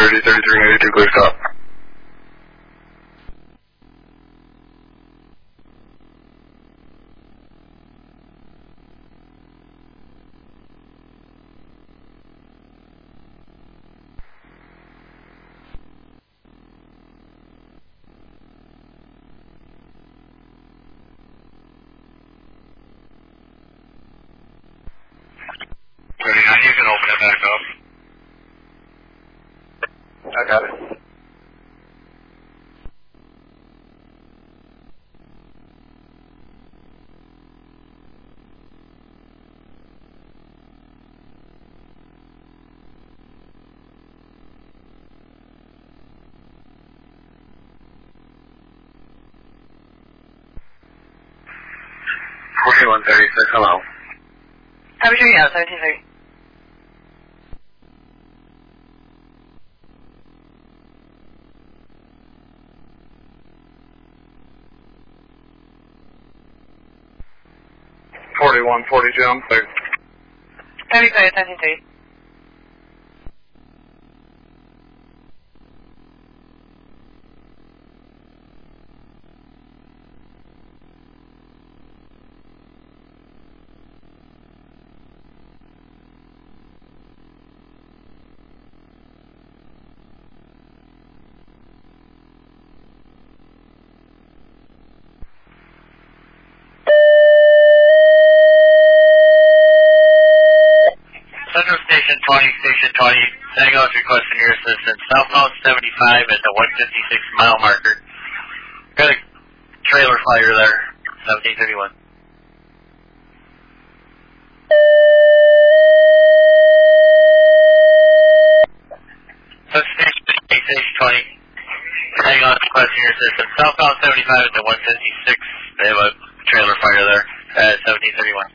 30, 33, 92, clear stop. You can open it back up. I got it. $41.36, hello. How much are you out, 1730? $41.42, I'm clear. 35, 1730. Central Station 20, Station 20, Tango is requesting your assistance. Southbound 75 at the 156 mile marker. Got a trailer fire there, 1731. Station 20, Tango is requesting your assistance. Southbound 75 at the 156, they have a trailer fire there at 1731.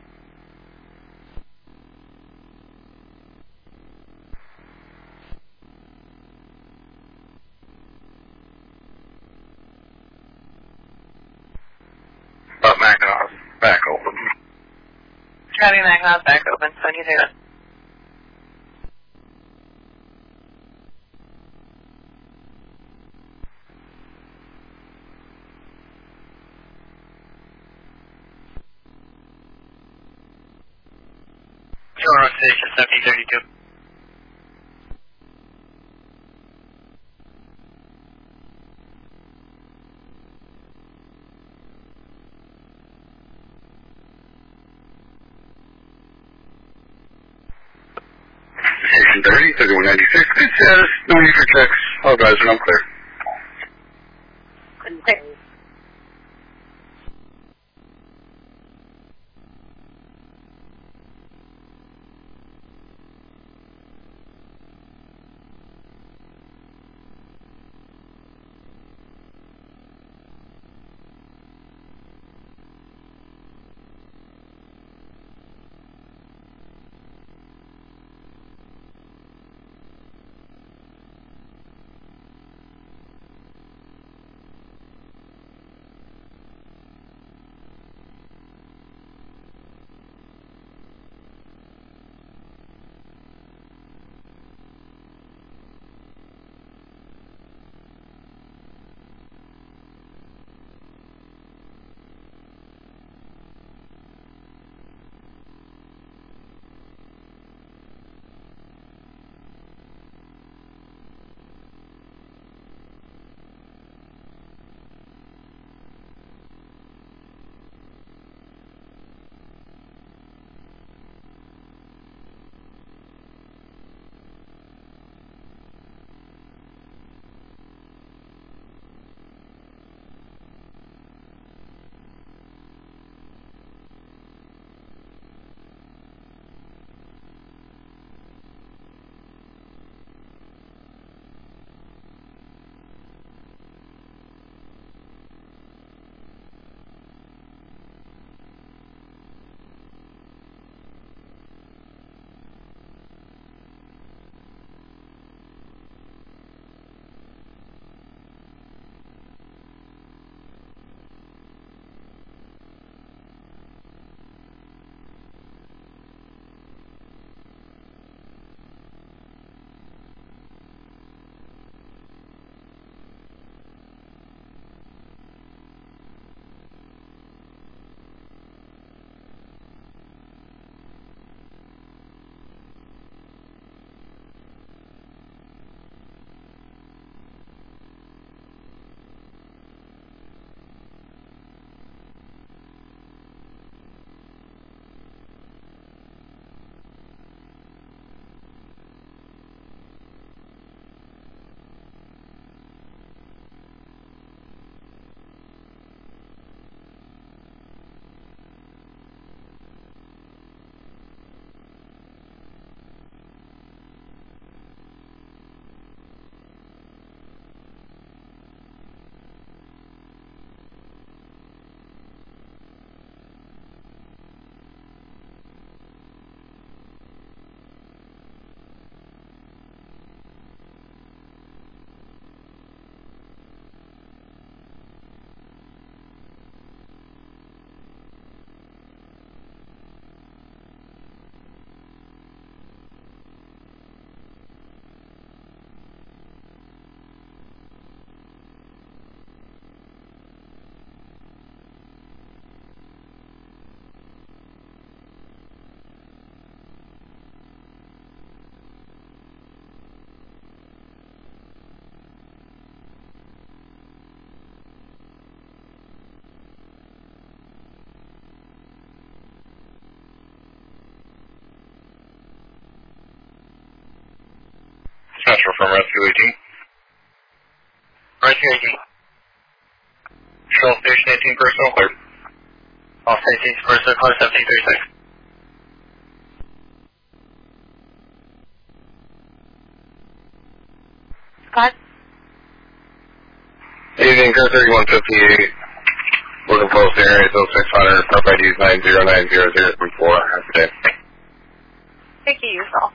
Mackinac, back open. Copy, Mackinac, back open, 1730. Toronto Station 1732. Station 30, 3196, good status, no need for checks, all guys are now clear. Transfer from Rescue 18. Rescue 18. Shell Station 18 personnel cleared. All stations, personnel clear 1736. Scott? Evening, Car 3158. Looking close to area, so 600. Stop ID is 9090034. Have a good day. Thank you, yourself.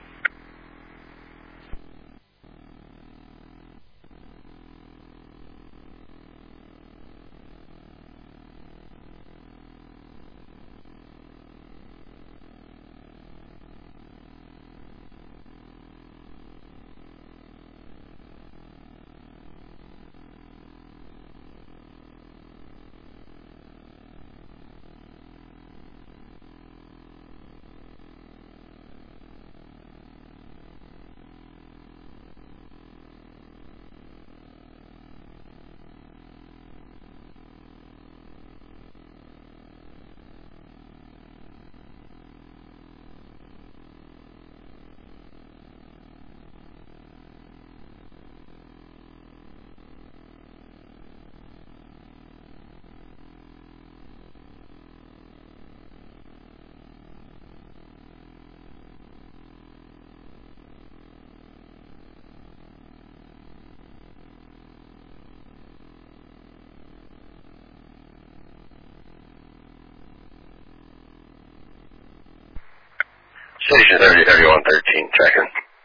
Station 303113, checking.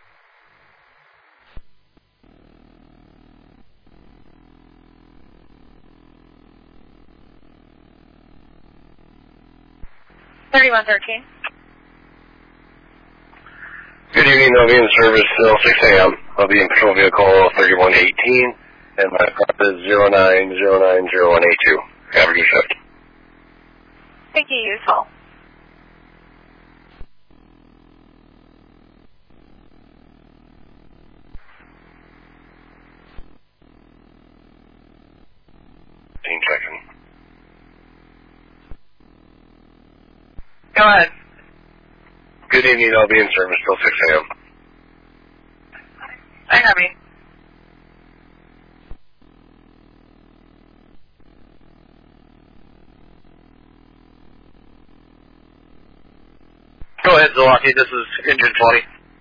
Good evening, I'll be in service till 6 a.m. I'll be in patrol vehicle 3118, and my prop is 0909082. Have a good shift. Thank you, yourself. Checking. Go ahead. Good evening, I'll be in service till 6 a.m. I have you. Go ahead, Zolaki. This is Engine 20.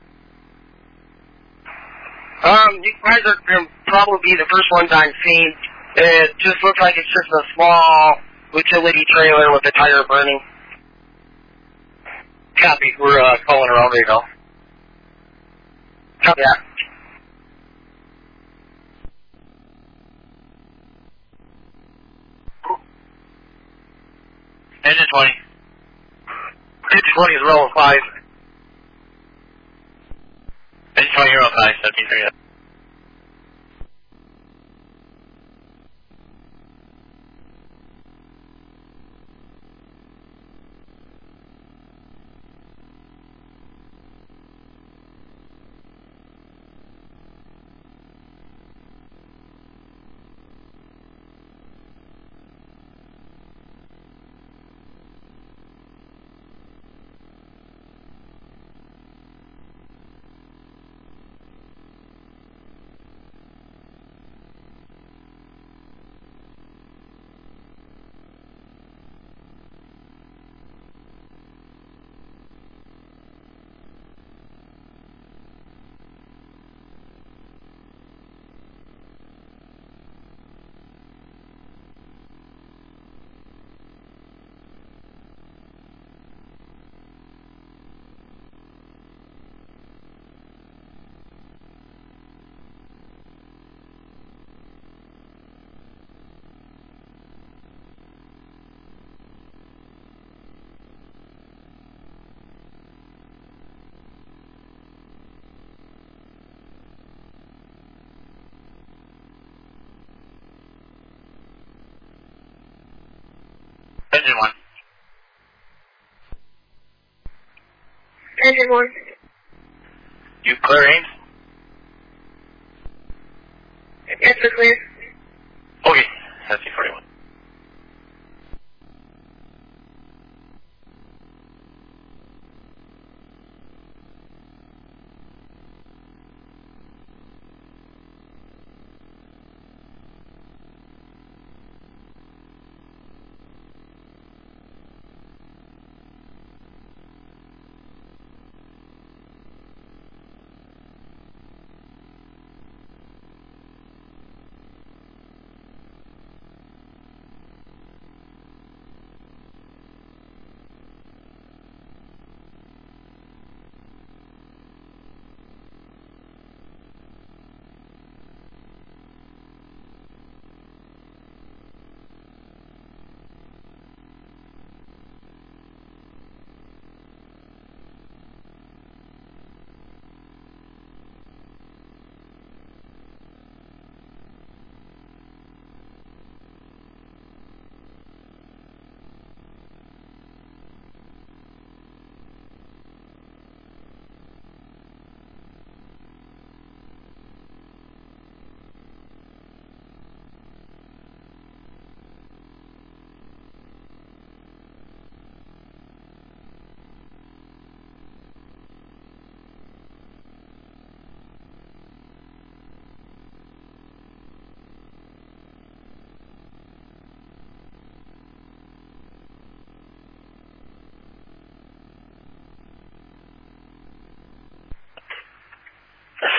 You guys are going to probably be the first ones on scene. It just looks like it's just a small utility trailer with a tire burning. Copy. We're calling around right now. Yeah. Engine 20. Engine 20 is rolling 5. Engine 20, you're on 5, 1730. Engine 1. Engine 1. You clear, Ames? Yes, we're clear. Okay. That's C41.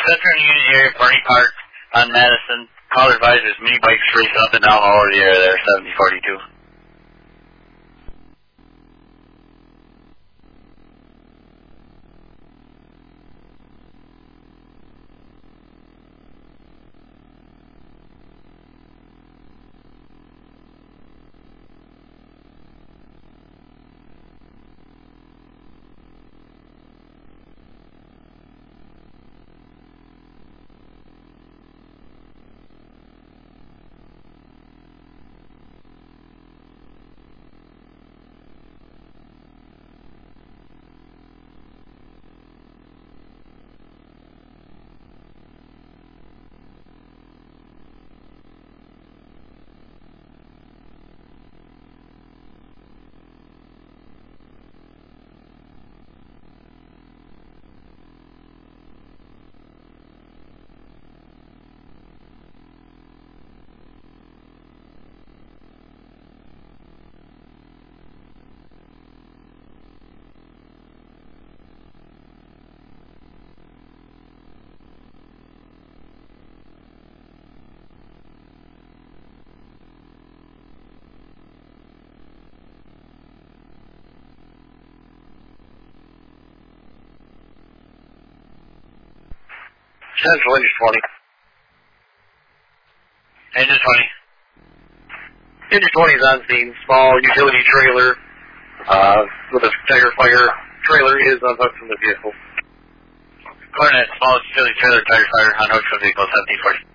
Central Union area, Bernie Park on Madison. Caller advisors, mini bikes racing up and down all over the area there, 7042. Central Engine 20. Engine 20. Engine 20 is on scene. Small utility trailer with a tire fire. Trailer is unhooked from the vehicle. Coronet, small utility trailer, tire fire, unhooked from vehicle, 7040.